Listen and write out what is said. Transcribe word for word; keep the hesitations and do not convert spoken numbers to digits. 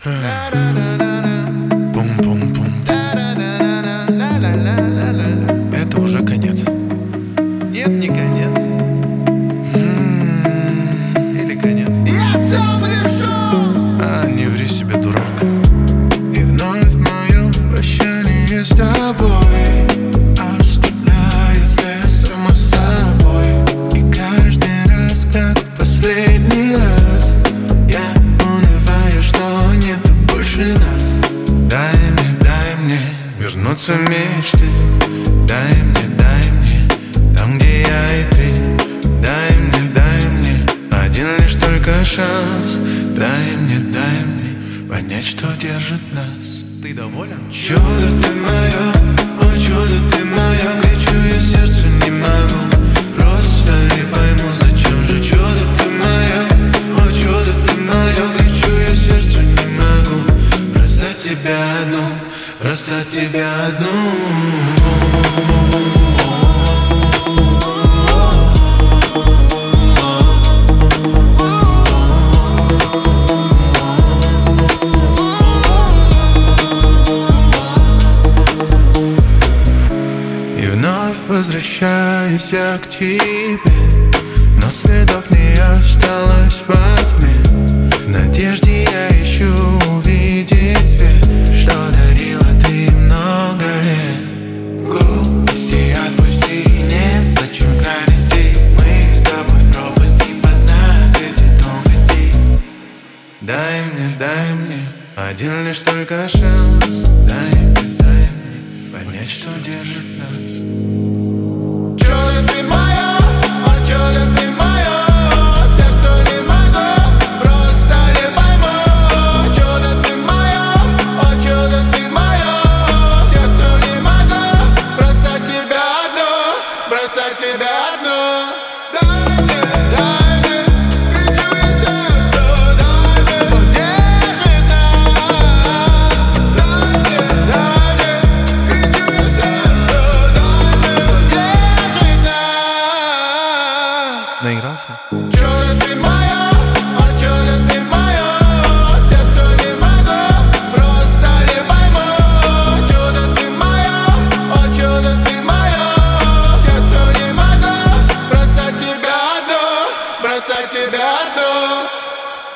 Пум-пум-пум. Это уже конец. Нет, не конец. Или конец. Я сам решу. А, не ври себе, дурак. И вновь мое прощание с тобой оставляет след само собой. И каждый раз, как в последний раз, я унываю, что нет больше нас. Дай мне, дай мне Вернуться мечты. Дай мне, дай мне там, где я и ты. Дай мне, дай мне один лишь только шанс. Дай мне, дай мне понять, что держит нас. Ты доволен? Чудо ты мое, о чудо ты мое. Кричу я сердцу, не могу. Просто не пойму, зачем же чудо ты мое, о чудо ты мое. Кричу я сердцу, не могу. Бросать тебя одну, бросать тебя одну. И вновь возвращаюсь я к тебе, но следов не осталось во тьме. В надежде я ищу увидеть свет, что дарила ты много лет. Глупости отпусти, нет, зачем крайностей? Мы с тобой в пропасти, познать эти тонкости. Дай мне, дай мне один лишь только шанс. Дай мне, дай мне понять, что держит нас. Чудо ты моё, о чудо ты моё. Сердцу не могу, просто не пойму. Чудо ты моё, о чудо ты моё. Сердцу не могу бросать тебя одну, бросать тебя одну. Дай мне, дай мне, кричу я сердцу, дай мне, что держит нас. Дай мне, дай мне, кричу я сердцу, дай мне, что держит нас. Наигрался?